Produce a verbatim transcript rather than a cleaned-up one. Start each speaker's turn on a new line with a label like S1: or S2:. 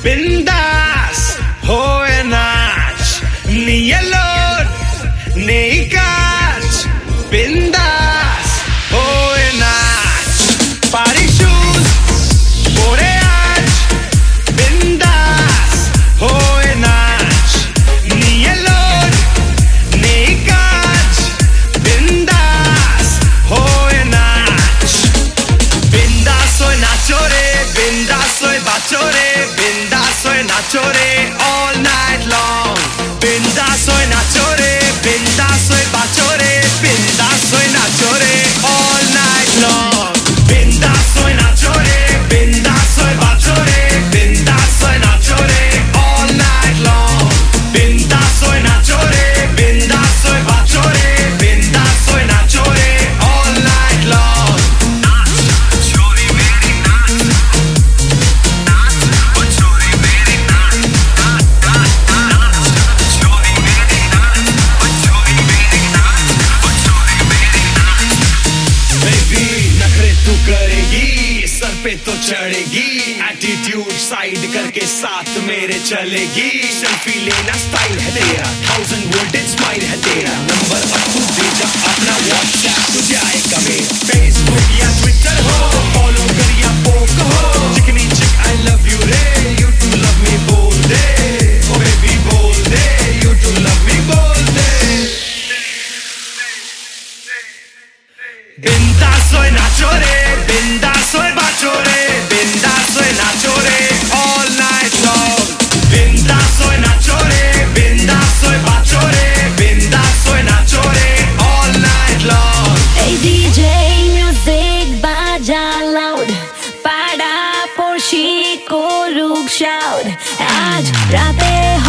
S1: बिंदास होए नाच नियलोर नहीं काच बिंदास होए नाच पारी शूज पोरे आज बिंदास होए नाच नियलोर नहीं काच बिंदास होए नाच बिंदास होए नाचो रे बिंदास होए बाचो रे बिंदास होए नाचो रे all night long बिंदास होए नाचो रे बिंदास होए बाचो रे बिंदास होए नाचो रे all night long बिंदास होए नाचो रे बिंदास होए बाचो रे बिंदास होए नाचो रे all night long बिंदास होए नाचो रे बिंदास होए बाचो रे बिंदास होए नाचो रे all night long छोरी मेरी नाच नाच ओ छोरी मेरी नाच नाच नाच छोरी मेरी नाच ओ छोरी मेरी नाच ओ छोरी मेरी नाच बेबी नखरे तू करेगी सर पे तो चढ़ेगी एटीट्यूड साइड करके साथ मेरे चलेगी सेल्फी लेना स्टाइल है तेरा थाउजेंड वोल्टेज स्माइल है तेरा नंबर अब तू भेजा अपना व्हाट्सएप तुझे आएगा मेरा फेसबुक या ट्विटर हो फॉलो कर या पोक हो चिकनी चिक आई लव यू रे यू टू लव मी बोल दे ओ बेबी बोल दे यू टू लव मी बोल दे बिंदास होए नाचो रे बिंदास होए बाचो रे बिंदास होए नाचो रे all night long बिंदास होए नाचो रे बिंदास होए बाचो रे बिंदास होए नाचो रे all night long
S2: Hey D J music baja loud pada porshi ko ruk shout aaj raate